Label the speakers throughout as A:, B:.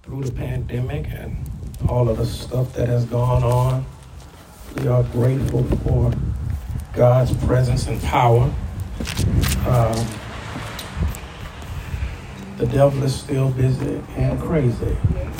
A: through the pandemic and all of the stuff that has gone on. We are grateful for God's presence and power. The devil is still busy and crazy.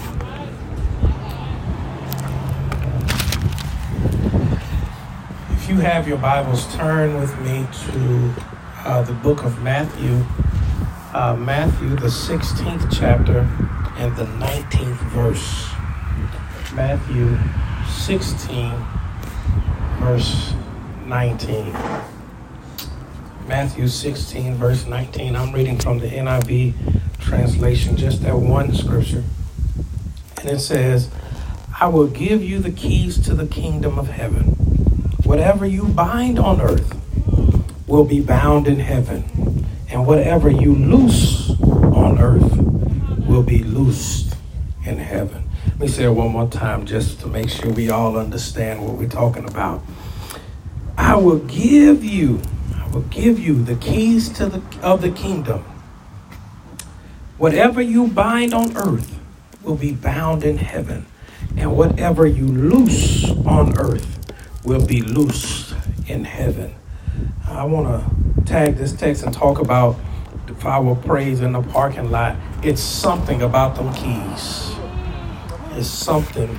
A: If you have your Bibles, turn with me to the book of Matthew. Matthew, the 16th chapter and the 19th verse. Matthew 16, verse 19. Matthew 16, verse 19. I'm reading from the NIV translation, just that one scripture. And it says, I will give you the keys to the kingdom of heaven. Whatever you bind on earth will be bound in heaven, and whatever you loose on earth will be loosed in heaven. Let me say it one more time just to make sure we all understand what we're talking about. I will give you the keys of the kingdom. Whatever you bind on earth will be bound in heaven, and whatever you loose on earth will be loosed in heaven. I want to tag this text and talk about if I were praised in the parking lot. It's something about them keys. It's something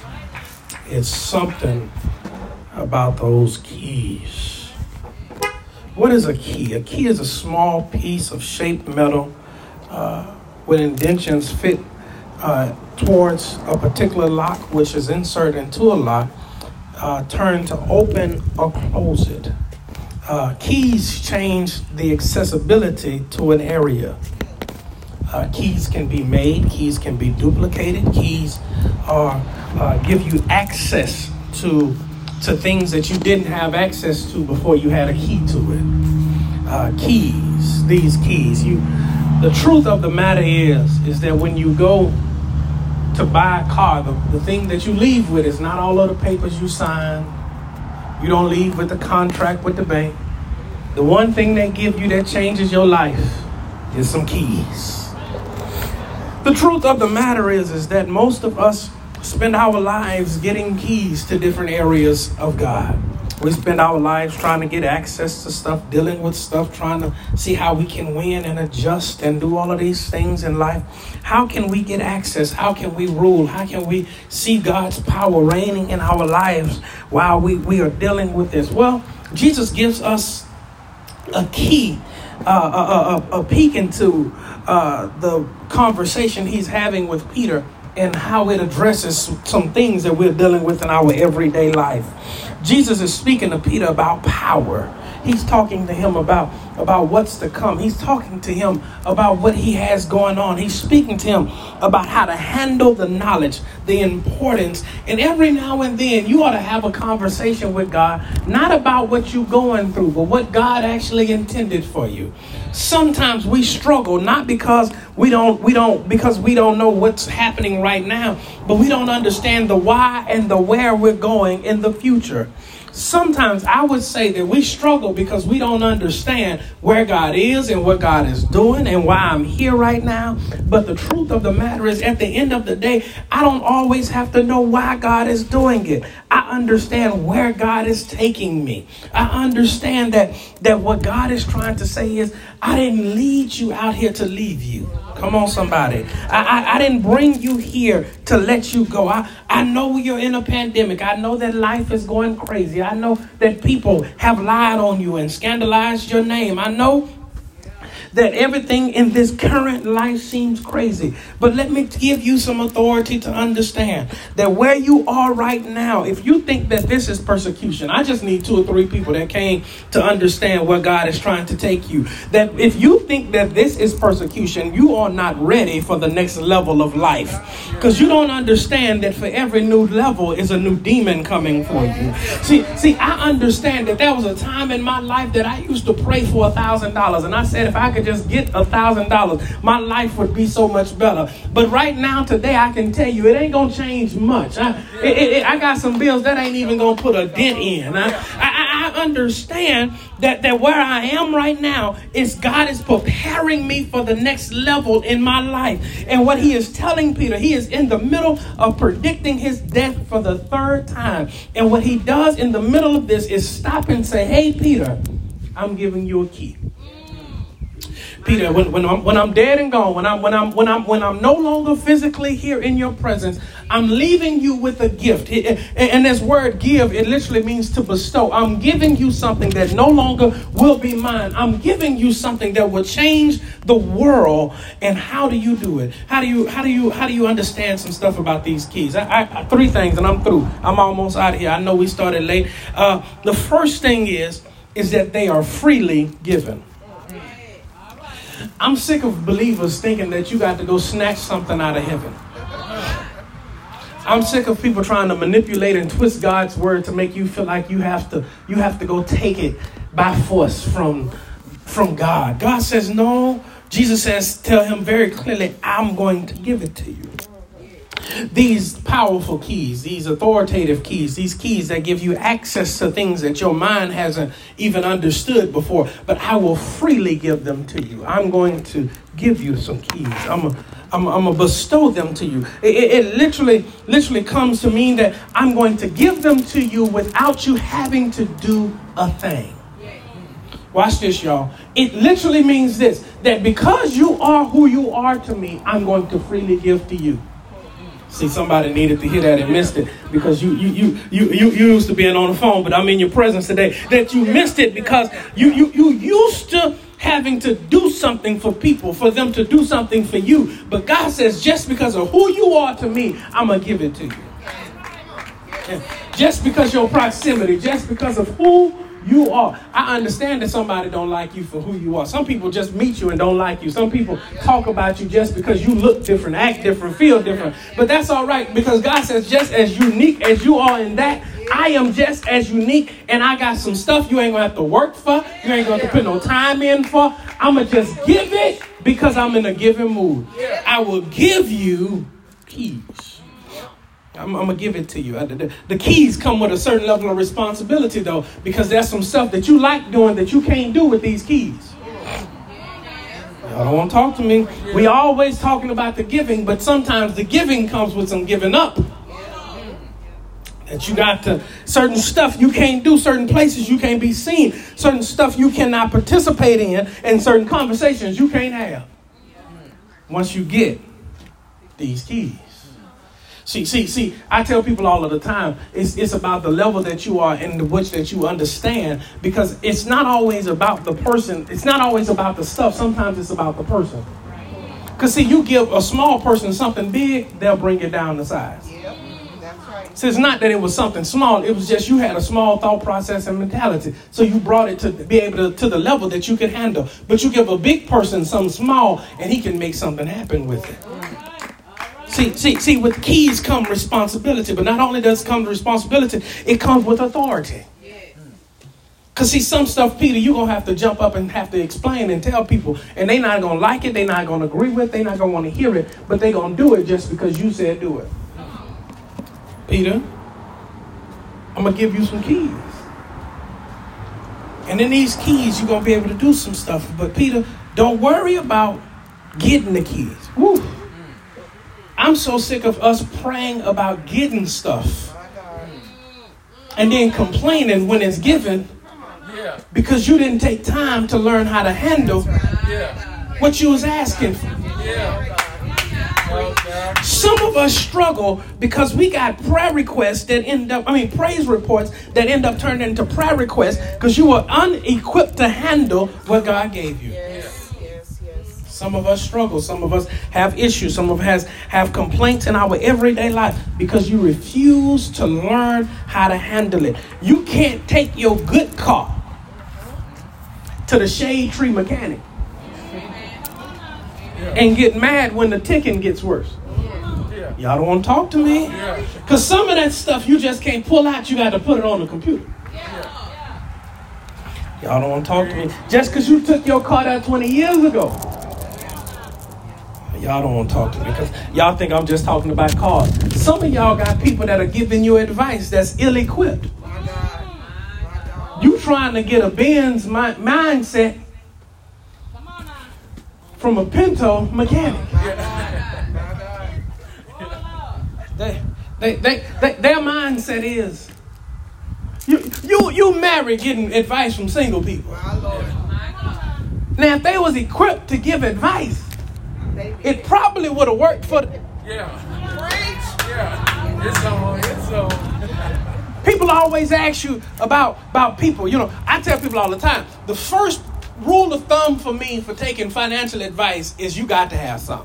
A: about those keys. What is a key? A key is a small piece of shaped metal with indentions fit towards a particular lock, which is inserted into a lock, turned to open or close it. Keys change the accessibility to an area. Keys can be made, keys can be duplicated, keys give you access to things that you didn't have access to before you had a key to it. These keys. The truth of the matter is that when you go to buy a car, the thing that you leave with is not all of the papers you sign. You don't leave with the contract with the bank. The one thing they give you that changes your life is some keys. The truth of the matter is that most of us spend our lives getting keys to different areas of God. We spend our lives trying to get access to stuff, dealing with stuff, trying to see how we can win and adjust and do all of these things in life. How can we get access? How can we rule? How can we see God's power reigning in our lives while we are dealing with this? Well, Jesus gives us a key, a peek into the conversation he's having with Peter and how it addresses some things that we're dealing with in our everyday life. Jesus is speaking to Peter about power. He's talking to him about what's to come. He's talking to him about what he has going on. He's speaking to him about how to handle the knowledge, the importance. And every now and then you ought to have a conversation with God, not about what you're going through, but what God actually intended for you. Sometimes we struggle, not because we don't know what's happening right now, but we don't understand the why and the where we're going in the future. Sometimes I would say that we struggle because we don't understand where God is and what God is doing and why I'm here right now. But the truth of the matter is, at the end of the day, I don't always have to know why God is doing it. I understand where God is taking me. I understand that what God is trying to say is, I didn't lead you out here to leave you. Come on, somebody. I didn't bring you here to let you go. I know you're in a pandemic. I know that life is going crazy. I know that people have lied on you and scandalized your name. I know that everything in this current life seems crazy. But let me give you some authority to understand that where you are right now, if you think that this is persecution, I just need 2 or 3 people that came to understand where God is trying to take you. That if you think that this is persecution, you are not ready for the next level of life. Because you don't understand that for every new level is a new demon coming for you. See, I understand that there was a time in my life that I used to pray for $1,000. And I said, if I could just get $1,000, my life would be so much better. But right now, today, I can tell you, it ain't going to change much. I got some bills that ain't even going to put a dent in. I I understand that where I am right now is God is preparing me for the next level in my life. And what he is telling Peter, he is in the middle of predicting his death for the third time. And what he does in the middle of this is stop and say, hey, Peter, I'm giving you a key. Peter, when I'm dead and gone, when I'm no longer physically here in your presence, I'm leaving you with a gift. And this word give, it literally means to bestow. I'm giving you something that no longer will be mine. I'm giving you something that will change the world. And how do you do it? How do you understand some stuff about these keys? I three things and I'm through. I'm almost out of here. I know we started late. The first thing is that they are freely given. I'm sick of believers thinking that you got to go snatch something out of heaven. I'm sick of people trying to manipulate and twist God's word to make you feel like you have to go take it by force from God. God says no. Jesus says, tell him very clearly, I'm going to give it to you. These powerful keys, these authoritative keys, these keys that give you access to things that your mind hasn't even understood before, but I will freely give them to you. I'm going to give you some keys. I'm going to bestow them to you. It literally comes to mean that I'm going to give them to you without you having to do a thing. Watch this, y'all. It literally means this, that because you are who you are to me, I'm going to freely give to you. See, somebody needed to hear that and missed it because you used to being on the phone, but I'm in your presence today. That you missed it because you used to having to do something for people, for them to do something for you. But God says, just because of who you are to me, I'm going to give it to you. And just because your proximity, just because of who you are. I understand that somebody don't like you for who you are. Some people just meet you and don't like you. Some people talk about you just because you look different, act different, feel different. But that's all right because God says just as unique as you are in that, I am just as unique and I got some stuff you ain't going to have to work for. You ain't going to have to put no time in for. I'm going to just give it because I'm in a giving mood. I will give you keys. I'm going to give it to you. The keys come with a certain level of responsibility, though, because there's some stuff that you like doing that you can't do with these keys. Y'all don't want to talk to me. We always talking about the giving, but sometimes the giving comes with some giving up. That you got to, certain stuff you can't do, certain places you can't be seen, certain stuff you cannot participate in, and certain conversations you can't have once you get these keys. See, I tell people all of the time, it's about the level that you are and which that you understand, because it's not always about the person. It's not always about the stuff. Sometimes it's about the person. Because see, you give a small person something big, they'll bring it down to size. Yep, that's right. So it's not that it was something small. It was just you had a small thought process and mentality. So you brought it to be able to the level that you can handle. But you give a big person something small and he can make something happen with it. See, with keys come responsibility, but not only does it come responsibility, it comes with authority. Because see, some stuff, Peter, you're going to have to jump up and have to explain and tell people, and they're not going to like it, they're not going to agree with it, they're not going to want to hear it, but they're going to do it just because you said do it. Peter, I'm going to give you some keys. And in these keys, you're going to be able to do some stuff. But Peter, don't worry about getting the keys. Woo. I'm so sick of us praying about getting stuff and then complaining when it's given because you didn't take time to learn how to handle what you was asking for. Some of us struggle because we got prayer requests that praise reports that end up turning into prayer requests because you were unequipped to handle what God gave you. Some of us struggle. Some of us have issues. Some of us have complaints in our everyday life because you refuse to learn how to handle it. You can't take your good car to the shade tree mechanic and get mad when the ticking gets worse. Y'all don't want to talk to me? Because some of that stuff you just can't pull out. You got to put it on the computer. Y'all don't want to talk to me. Just because you took your car out 20 years ago. Y'all don't want to talk to me because y'all think I'm just talking about cars. Some of y'all got people that are giving you advice that's ill-equipped. You trying to get a Benz mindset from a Pinto mechanic. Their mindset is you married getting advice from single people. Now, if they was equipped to give advice, it probably would have worked for them. It's on. People always ask you about people. You know, I tell people all the time, the first rule of thumb for me for taking financial advice is you got to have something.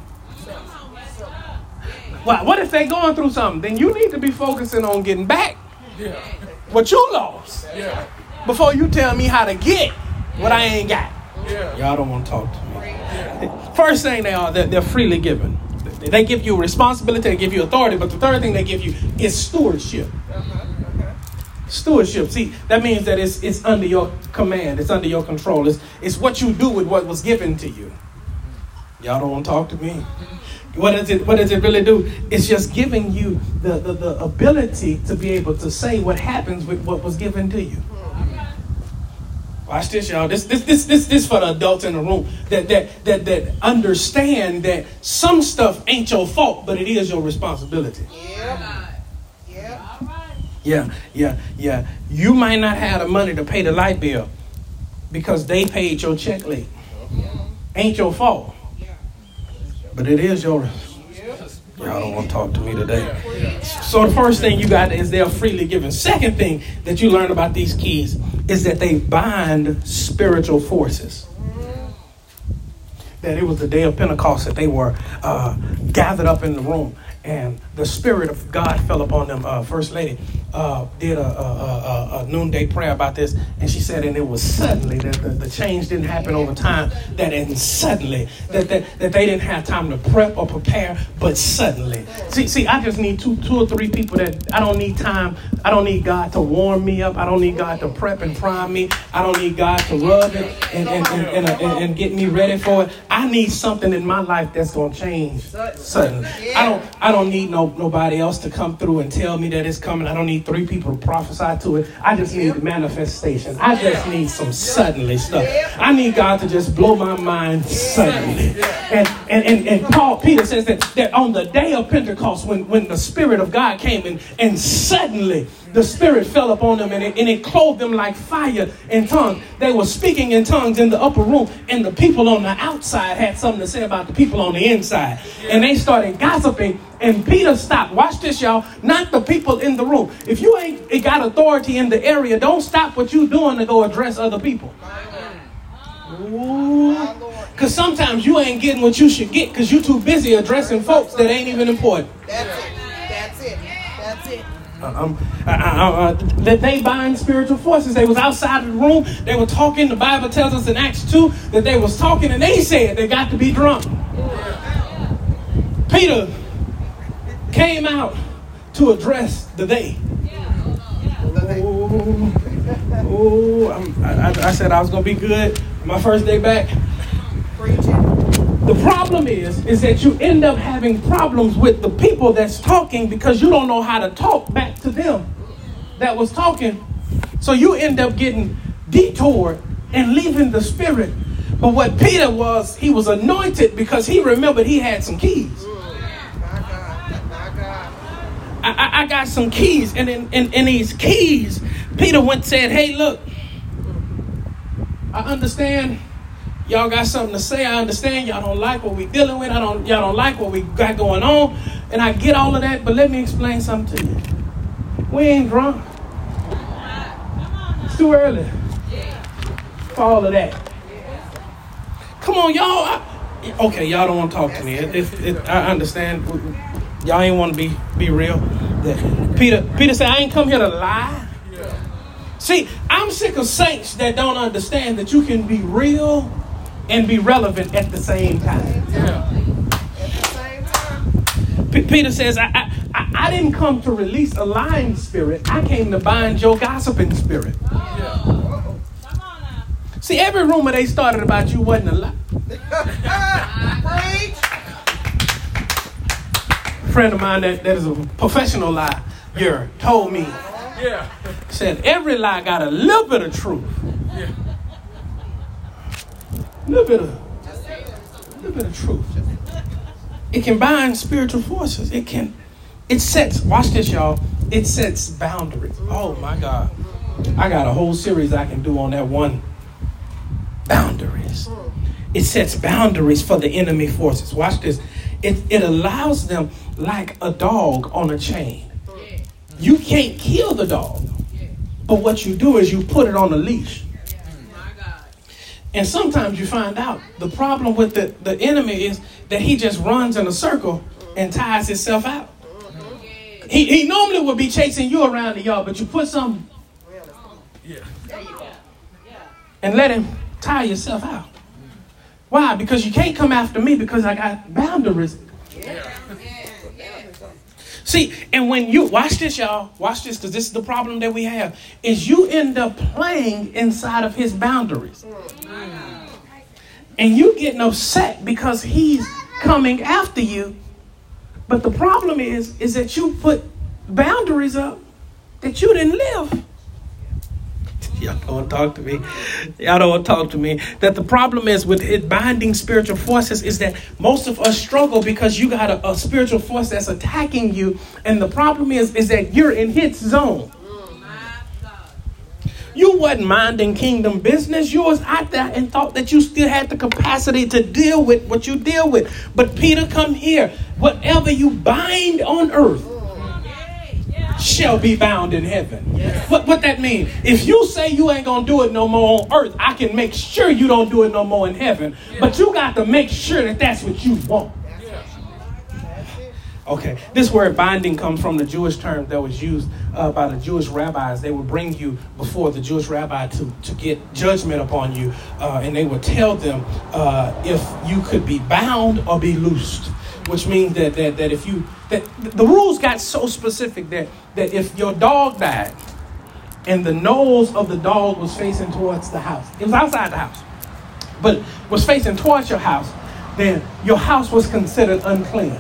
A: Well, what if they're going through something? Then you need to be focusing on getting back what you lost before you tell me how to get what I ain't got. Y'all don't want to talk to me. First thing they're freely given. They give you responsibility, they give you authority, but the third thing they give you is stewardship. Stewardship. See, that means that it's under your command. It's under your control. It's what you do with what was given to you. Y'all don't want to talk to me. What does it really do? It's just giving you the ability to be able to say what happens with what was given to you. Watch this, y'all. This for the adults in the room that understand that some stuff ain't your fault, but it is your responsibility. Yeah. You might not have the money to pay the light bill because they paid your check late. Ain't your fault. But it is your. Y'all don't want to talk to me today. So the first thing you got is they're freely given. Second thing that you learn about these keys is that they bind spiritual forces. That it was the day of Pentecost that they were gathered up in the room. And the Spirit of God fell upon them. First Lady did a noonday prayer about this. And she said, and it was suddenly that the change didn't happen over time. That they didn't have time to prep or prepare, but suddenly. See, I just need two or three people that I don't need time. I don't need God to warm me up. I don't need God to prep and prime me. I don't need God to rub it and get me ready for it. I need something in my life that's going to change suddenly. I don't need nobody else to come through and tell me that it's coming. I don't need three people to prophesy to it. I just need manifestation. I just need some suddenly stuff. I need God to just blow my mind suddenly. And Peter says that on the day of Pentecost, when the Spirit of God came and suddenly the Spirit fell upon them and it clothed them like fire in tongues. They were speaking in tongues in the upper room, and the people on the outside had something to say about the people on the inside. And they started gossiping, and Peter stopped. Watch this, y'all. Not the people in the room. If you ain't got authority in the area, don't stop what you're doing to go address other people. Because sometimes you ain't getting what you should get because you're too busy addressing folks that ain't even important.
B: That's it.
A: That they bind spiritual forces. They was outside of the room. They were talking. The Bible tells us in Acts 2 that they was talking and they said they got to be drunk. Peter came out to address the they. I said I was going to be good my first day back. The problem is that you end up having problems with the people that's talking because you don't know how to talk back to them that was talking. So you end up getting detoured and leaving the Spirit. But what Peter was, he was anointed because he remembered he had some keys. I got some keys. And in these keys, Peter went and said, hey, look, I understand. Y'all got something to say. I understand y'all don't like what we dealing with. Y'all don't like what we got going on. And I get all of that, but let me explain something to you. We ain't drunk. It's too early for all of that. Come on, y'all. Okay, y'all don't want to talk to me. I understand. Y'all ain't want to be real. Peter said, I ain't come here to lie. See, I'm sick of saints that don't understand that you can be real and be relevant at the same time. Peter says, I didn't come to release a lying spirit. I came to bind your gossiping spirit. See, every rumor they started about you wasn't a lie. A friend of mine that is a professional liar told me
C: Yeah.
A: Said every lie got a little bit of truth.
C: Yeah.
A: A little bit of truth. It can bind spiritual forces. It sets, watch this, y'all. It sets boundaries. Oh my God. I got a whole series I can do on that one. Boundaries. It sets boundaries for the enemy forces. Watch this. It allows them like a dog on a chain. You can't kill the dog. But what you do is you put it on a leash. And sometimes you find out the problem with the enemy is that he just runs in a circle and tires himself out. He normally would be chasing you around the yard, but you put something and let him tire yourself out. Why? Because you can't come after me because I got boundaries. See, and when you, watch this, y'all, watch this, because this is the problem that we have, is you end up playing inside of his boundaries. And you getting upset because he's coming after you. But the problem is that you put boundaries up that you didn't live. Y'all don't want to talk to me. Y'all don't want to talk to me. That the problem is with it binding spiritual forces is that most of us struggle because you got a spiritual force that's attacking you. And the problem is that you're in his zone. You wasn't minding kingdom business. You was out there and thought that you still had the capacity to deal with what you deal with. But Peter, come here. Whatever you bind on earth shall be bound in heaven. What that mean? If you say you ain't gonna do it no more on earth, I can make sure you don't do it no more in heaven. But you got to make sure that that's what you want. Okay, this word binding comes from the Jewish term that was used by the Jewish rabbis. They would bring you before the Jewish rabbi to get judgment upon you, and they would tell them if you could be bound or be loosed, which means that if you, that the rules got so specific that if your dog died and the nose of the dog was facing towards the house, it was outside the house, but was facing towards your house, then your house was considered unclean.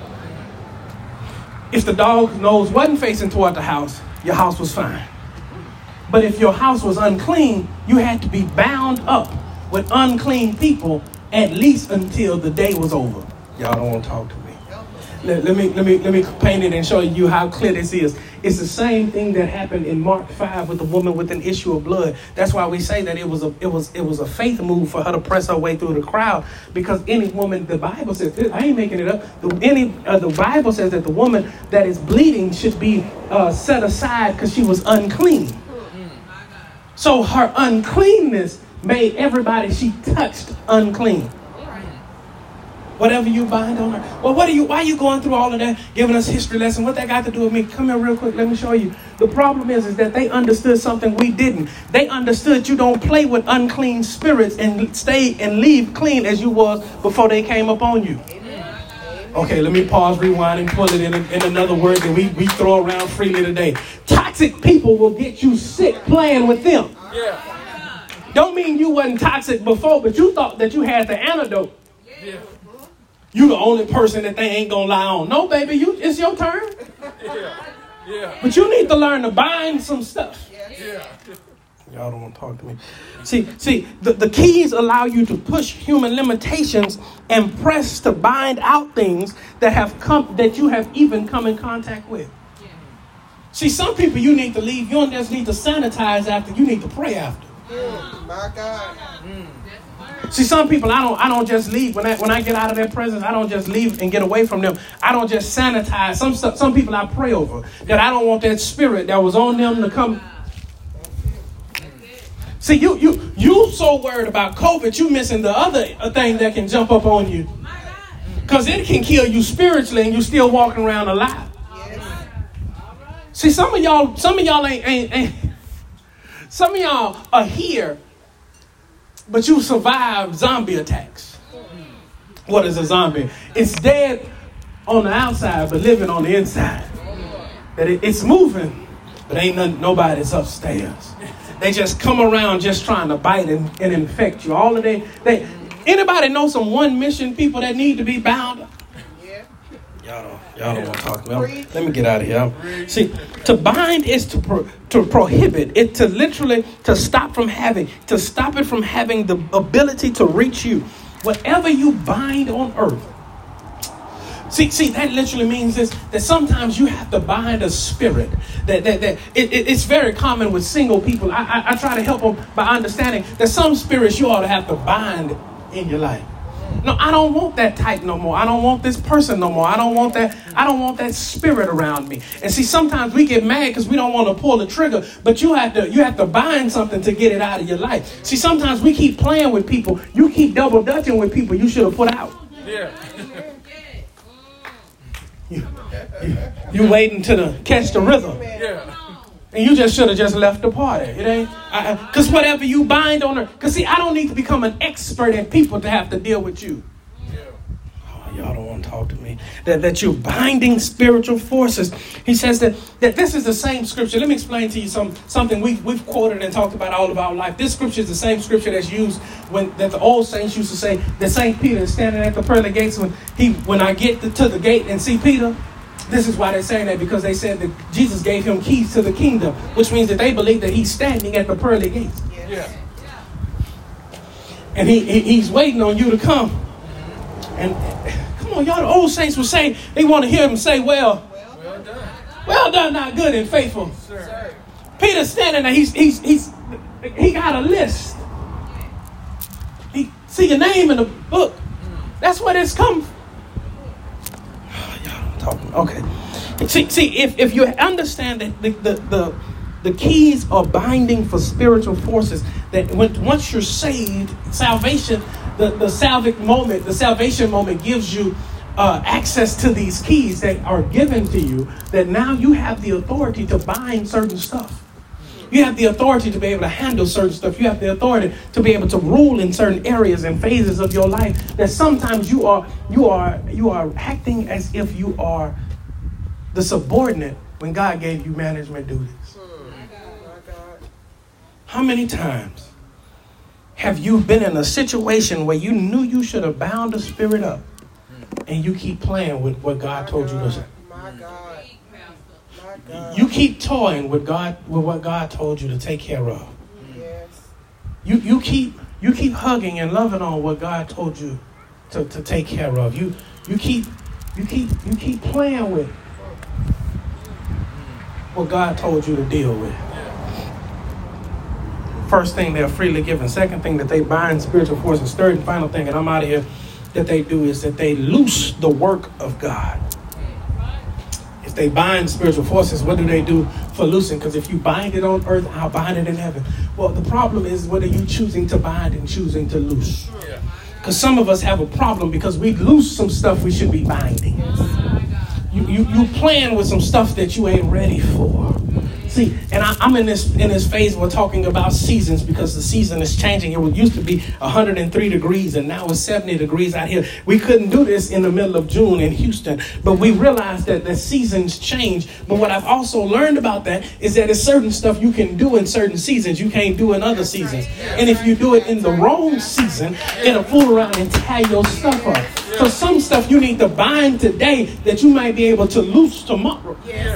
A: If the dog's nose wasn't facing toward the house, your house was fine. But if your house was unclean, you had to be bound up with unclean people at least until the day was over. Y'all don't want to talk to me. Let me paint it and show you how clear this is. It's the same thing that happened in Mark 5 with the woman with an issue of blood. That's why we say that it was a faith move for her to press her way through the crowd, because any woman, the Bible says, I ain't making it up. The Bible says that the woman that is bleeding should be set aside because she was unclean. So her uncleanness made everybody she touched unclean. Whatever you bind on her. Well, why are you going through all of that, giving us history lesson? What that got to do with me? Come here real quick. Let me show you. The problem is that they understood something we didn't. They understood you don't play with unclean spirits and stay and leave clean as you was before they came upon you. Okay, let me pause, rewind, and pull it in another word that we throw around freely today. Toxic people will get you sick playing with them.
C: Yeah.
A: Don't mean you wasn't toxic before, but you thought that you had the antidote.
C: Yeah.
A: You the only person that they ain't gonna lie on. No, baby, it's your turn.
C: Yeah.
A: But you need to learn to bind some stuff.
C: Yeah.
A: Y'all don't want to talk to me. See, the keys allow you to push human limitations and press to bind out things that you have even come in contact with. See, some people you need to leave. You don't just need to sanitize after. You need to pray after.
B: My God.
A: See, some people I don't just leave when I get out of their presence. I don't just leave and get away from them. I don't just sanitize. Some people I pray over, that I don't want that spirit that was on them to come. See, you so worried about COVID, you missing the other thing that can jump up on you, because it can kill you spiritually and you still walking around alive. See, some of y'all ain't. Some of y'all are here, but you survived zombie attacks. What is a zombie? It's dead on the outside, but living on the inside. That it's moving, but ain't nobody's upstairs. They just come around just trying to bite and infect you. All of anybody know some one mission people that need to be bound up?
B: Yeah.
A: Y'all don't. Y'all don't want to talk to me. Let me get out of here. See, to bind is to prohibit. It to literally to stop it from having the ability to reach you. Whatever you bind on earth. See, that literally means this, that sometimes you have to bind a spirit. It's very common with single people. I try to help them by understanding that some spirits you ought to have to bind in your life. No, I don't want that type no more. I don't want this person no more. I don't want that spirit around me. And see, sometimes we get mad because we don't want to pull the trigger, but you have to bind something to get it out of your life. See, sometimes we keep playing with people. You keep double dutching with people you should have put out. Yeah. You waiting to catch the rhythm. Yeah. And you just should have just left the party. It ain't, because whatever you bind on her. Because see, I don't need to become an expert in people to have to deal with you. Oh, y'all don't want to talk to me. That you're binding spiritual forces. He says that this is the same scripture. Let me explain to you something we've quoted and talked about all of our life. This scripture is the same scripture that's used that the old saints used to say that St. Peter is standing at the pearly gates when I get to the gate and see Peter. This is why they're saying that, because they said that Jesus gave him keys to the kingdom, which means that they believe that he's standing at the pearly gates. Yeah. And he's waiting on you to come. And come on, y'all, the old saints will say, they want to hear him say, well done. Well done, not good and faithful. Sir. Peter's standing there, he got a list. He see your name in the book. That's where it's come from. Okay. See, if you understand that the keys are binding for spiritual forces, that once you're saved, salvation, the salvation moment gives you access to these keys that are given to you, that now you have the authority to bind certain stuff. You have the authority to be able to handle certain stuff. You have the authority to be able to rule in certain areas and phases of your life. That sometimes you are acting as if you are the subordinate when God gave you management duties. How many times have you been in a situation where you knew you should have bound the spirit up, and you keep playing with what God told you to say? You keep toying with what God told you to take care of. Yes. You keep hugging and loving on what God told you to take care of. You keep playing with what God told you to deal with. First thing, they're freely given. Second thing, that they bind spiritual forces. Third and final thing, and I'm out of here, that they do is that they loose the work of God. If they bind spiritual forces, what do they do for loosing? Because if you bind it on earth, I'll bind it in heaven. Well, the problem is, what are you choosing to bind and choosing to loose? Because some of us have a problem because we loose some stuff we should be binding. You playing with some stuff that you ain't ready for. See, and I'm in this phase we're talking about seasons, because the season is changing. It used to be 103 degrees and now it's 70 degrees out here. We couldn't do this in the middle of June in Houston, but we realized that the seasons change. But what I've also learned about that is that there's certain stuff you can do in certain seasons you can't do in other seasons. And if you do it in the wrong season, it'll fool around and tie your stuff up. So some stuff you need to bind today that you might be able to loose tomorrow.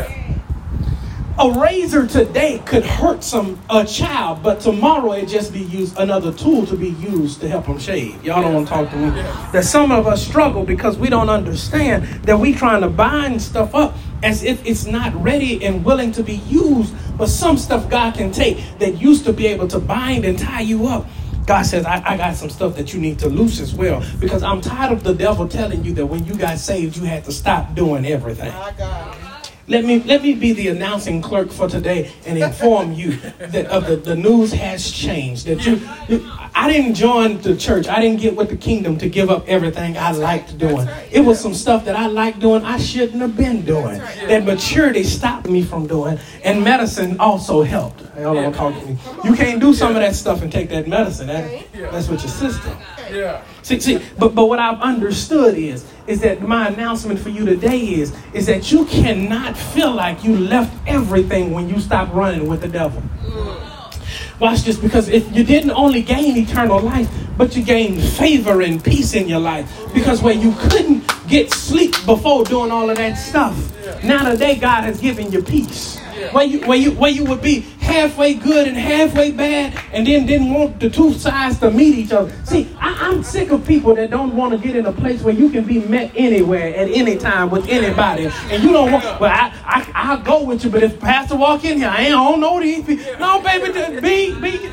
A: A razor today could hurt a child, but tomorrow it just be used, another tool to be used to help them shave. Y'all don't want to talk to me. That some of us struggle because we don't understand that we trying to bind stuff up as if it's not ready and willing to be used. But some stuff God can take that used to be able to bind and tie you up. God says, I got some stuff that you need to loose as well, because I'm tired of the devil telling you that when you got saved, you had to stop doing everything. Let me be the announcing clerk for today and inform you that the news has changed. That I didn't join the church. I didn't get with the kingdom to give up everything I liked doing. It was some stuff that I liked doing I shouldn't have been doing. That maturity stopped me from doing, and medicine also helped. Y'all don't talk to me. You can't do some of that stuff and take that medicine. That's with your system. Yeah. See, but what I've understood is that my announcement for you today is that you cannot feel like you left everything when you stop running with the devil. Watch this, because if you didn't only gain eternal life, but you gained favor and peace in your life. Because where you couldn't get sleep before doing all of that stuff. Now today, God has given you peace. Where you would be halfway good and halfway bad, and then didn't want the two sides to meet each other. See, I'm sick of people that don't want to get in a place where you can be met anywhere at any time with anybody, and you don't want. Well, I'll go with you, but if pastor walk in here, I don't know these people. No, baby, be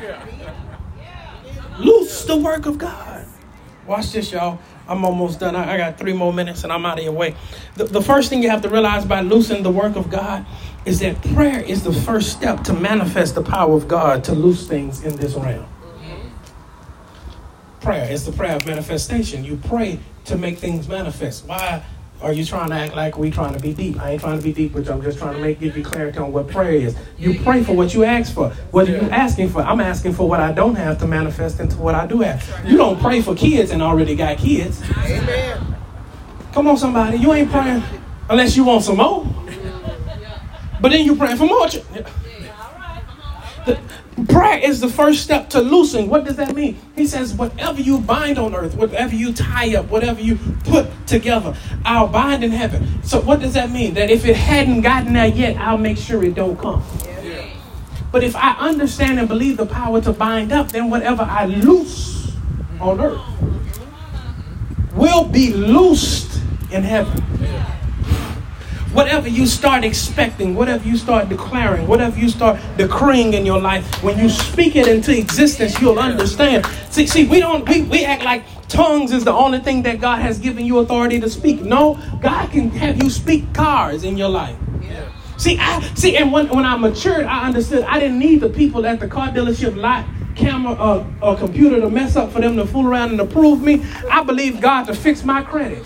A: loose the work of God. Watch this, y'all. I'm almost done. I got 3 more minutes and I'm out of your way. The first thing you have to realize by loosing the work of God is that prayer is the first step to manifest the power of God to loose things in this realm. Prayer is the prayer of manifestation. You pray to make things manifest. Why are you trying to act like we trying to be deep? I ain't trying to be deep with you. I'm just trying to give you clarity on what prayer is. You pray for what you ask for. What are you asking for? I'm asking for what I don't have to manifest into what I do have. You don't pray for kids and already got kids.
B: Amen.
A: Come on, somebody. You ain't praying unless you want some more. But then you praying for more. Prayer is the first step to loosing. What does that mean? He says, whatever you bind on earth, whatever you tie up, whatever you put together, I'll bind in heaven. So what does that mean? That if it hadn't gotten there yet, I'll make sure it don't come. Yeah. But if I understand and believe the power to bind up, then whatever I loose on earth will be loosed in heaven. Whatever you start expecting, whatever you start declaring, whatever you start decreeing in your life, when you speak it into existence, you'll understand. See, we act like tongues is the only thing that God has given you authority to speak. No, God can have you speak cars in your life. See, and when I matured, I understood I didn't need the people at the car dealership lot, camera, or computer to mess up for them to fool around and approve me. I believe God to fix my credit.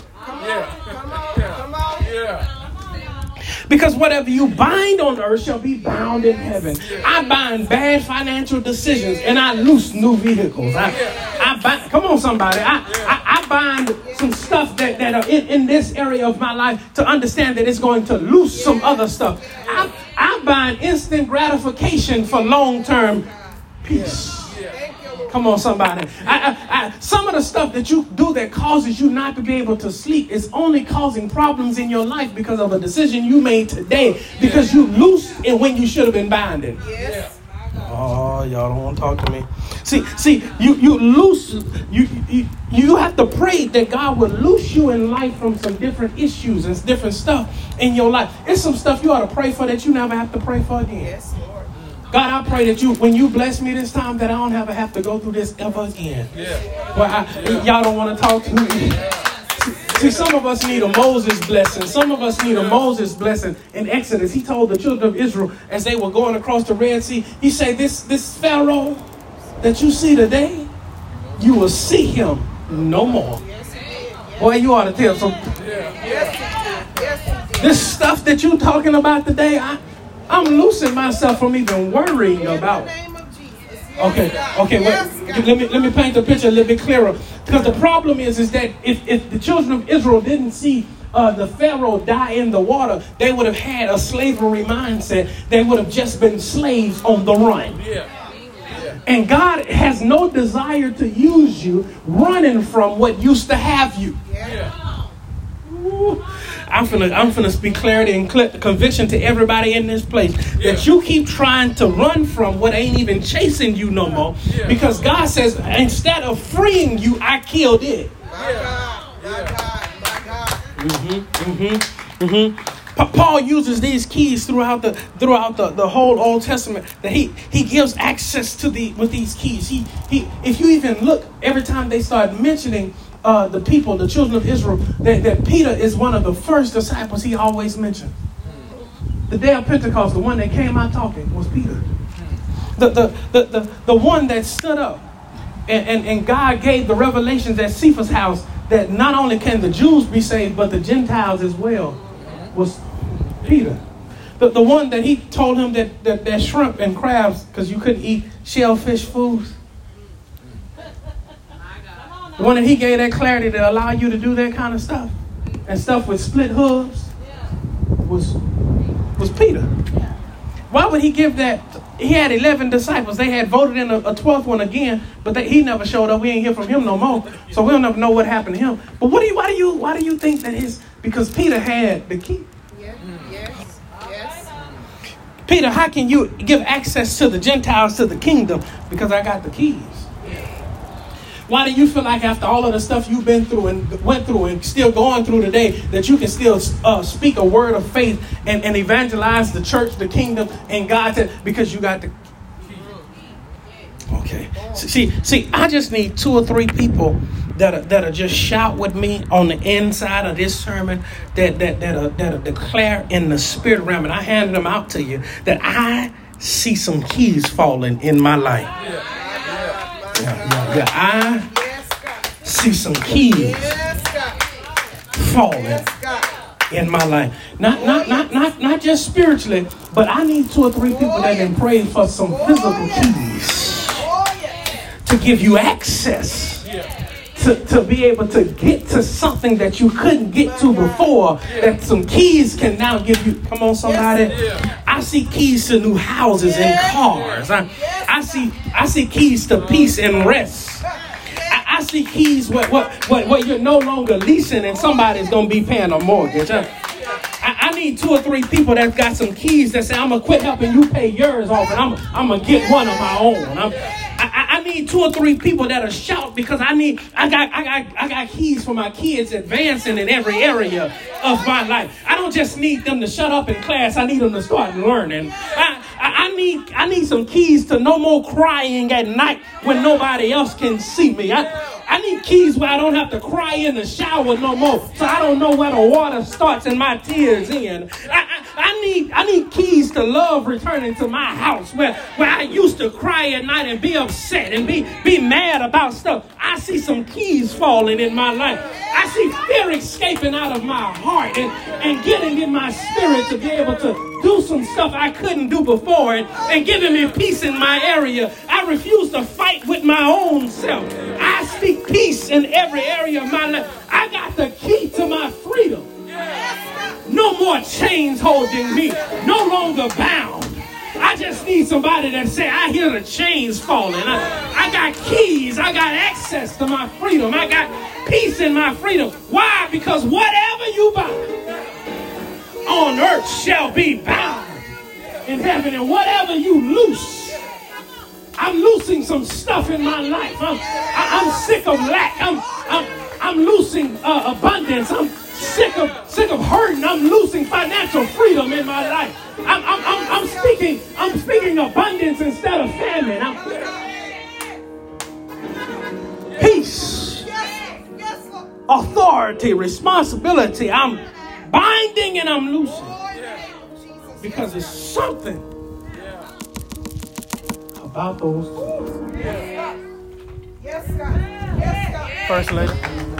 B: Come on.
A: Because whatever you bind on earth shall be bound in heaven. I bind bad financial decisions and I loose new vehicles. I bind, come on, somebody. I bind some stuff that are in this area of my life to understand that it's going to loose some other stuff. I bind instant gratification for long-term peace. Come on, somebody. Some of the stuff that you do that causes you not to be able to sleep is only causing problems in your life because of a decision you made today, because you loosed it when you should have been binding.
B: Yes.
A: Oh, y'all don't want to talk to me. See, you loose. You have to pray that God will loose you in life from some different issues and different stuff in your life. It's some stuff you ought to pray for that you never have to pray for again.
B: Yes, Lord.
A: God, I pray that when you bless me this time, that I don't ever have to go through this ever again. Y'all don't want to talk to me. See, some of us need a Moses blessing. Some of us need a Moses blessing. In Exodus, he told the children of Israel as they were going across the Red Sea, he said, this Pharaoh that you see today, you will see him no more. Boy, you ought to tell some. This stuff that you're talking about today, I'm loosing myself from even worrying about. Okay. Let me paint the picture a little bit clearer. Because the problem is that if the children of Israel didn't see the Pharaoh die in the water, they would have had a slavery mindset. They would have just been slaves on the run. And God has no desire to use you running from what used to have you. Ooh. I'm finna speak clarity and conviction to everybody in this place that you keep trying to run from what ain't even chasing you no more, because God says instead of freeing you, I killed it. Paul uses these keys throughout the whole Old Testament, that he gives access with these keys. He if you even look, every time they start mentioning the people, the children of Israel, that Peter is one of the first disciples he always mentioned. The day of Pentecost, the one that came out talking was Peter. The one that stood up and God gave the revelations at Cephas' house that not only can the Jews be saved, but the Gentiles as well, was Peter. The one that he told him that shrimp and crabs, because you couldn't eat shellfish foods. The one that he gave that clarity to allow you to do that kind of stuff, and stuff with split hooves, was Peter. Why would he give that? He had 11 disciples. They had voted in a 12th one again, but he never showed up. We ain't hear from him no more. So we don't ever know what happened to him. But why do you think that because Peter had the key?
B: Yes.
A: Peter, how can you give access to the Gentiles to the kingdom? Because I got the keys. Why do you feel like after all of the stuff you've been through and went through and still going through today that you can still speak a word of faith and evangelize the church, the kingdom, and God? Because you got the okay. See, I just need 2 or 3 people that'll just shout with me on the inside of this sermon that'll declare in the spirit realm, and I handed them out to you that I see some keys falling in my life. Yeah. I see some keys falling in my life. Not just spiritually, but I need 2 or 3 people that can pray for some physical keys to give you access to be able to get to something that you couldn't get to before. That some keys can now give you. Come on, somebody. I see keys to new houses and cars. I see keys to peace and rest. I see keys where you're no longer leasing and somebody's going to be paying a mortgage. I need 2 or 3 people that got some keys that say, I'm going to quit helping you pay yours off and I'm going to get one of my own. I need 2 or 3 people that'll shout because I got keys for my kids advancing in every area of my life. I don't just need them to shut up in class. I need them to start learning. I need some keys to no more crying at night when nobody else can see me. I need keys where I don't have to cry in the shower no more, so I don't know where the water starts and my tears end. I need keys to love returning to my house where I used to cry at night and be upset and be mad about stuff. I see some keys falling in my life. I see fear escaping out of my heart and getting in my spirit to be able to do some stuff I couldn't do before and giving me peace in my area. I refuse to fight with my own self. I speak peace in every area of my life. I got the key to my freedom. No more chains holding me. No longer bound. I just need somebody that say, I hear the chains falling. I got keys. I got access to my freedom. I got peace in my freedom. Why? Because whatever you bind on earth shall be bound in heaven. And whatever you loose, I'm loosing some stuff in my life. I'm sick of lack. I'm loosing abundance. I'm sick of hurting. I'm losing financial freedom in my life. I'm speaking abundance instead of famine. Peace, authority, responsibility. I'm binding and I'm loosing because it's something about those.
B: Yes, God. Yes, God.
A: First lady.